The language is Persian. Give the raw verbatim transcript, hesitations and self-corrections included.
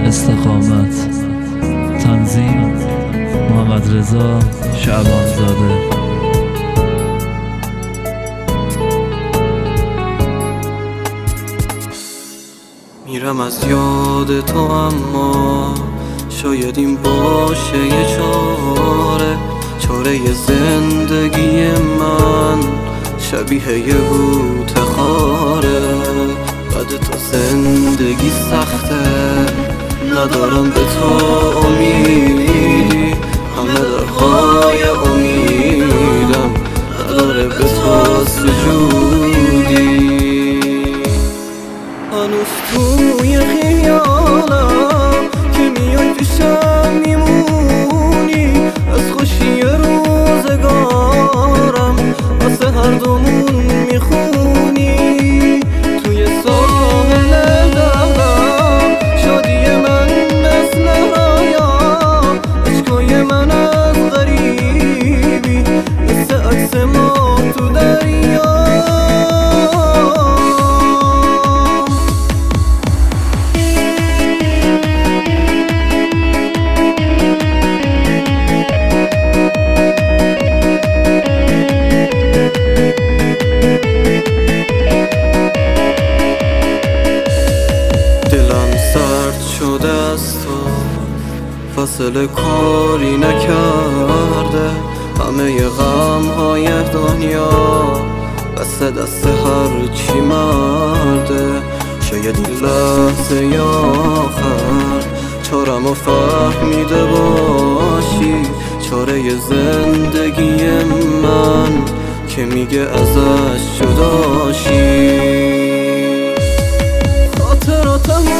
استقامت. تنظیم محمد رضا شعبانزاده. میرم از یاد تو، اما شاید این باشه یه چاره چاره زندگی من، شبیه یه بوته خاره. بعد تو زندگی سخته، ندارم به تو امیدی، همه درهای امیدم نداره به تو سجودی. هنوز توی خیالم که میای پیشم میمونی، از خوشی روزگارم واسه هر دومون میخونی. توی ساحل دلم شادی من مثل رایا، عشقای من از غریبی مثل عکس ما تو دریا. شده از تو فاصله کاری نکرده، همه غم های دنیا بس دست هر چی مرده. شاید این لحظه یا آخر چارم و فهمیده باشی، چاره زندگی من که میگه ازش جداشی. خاطراتم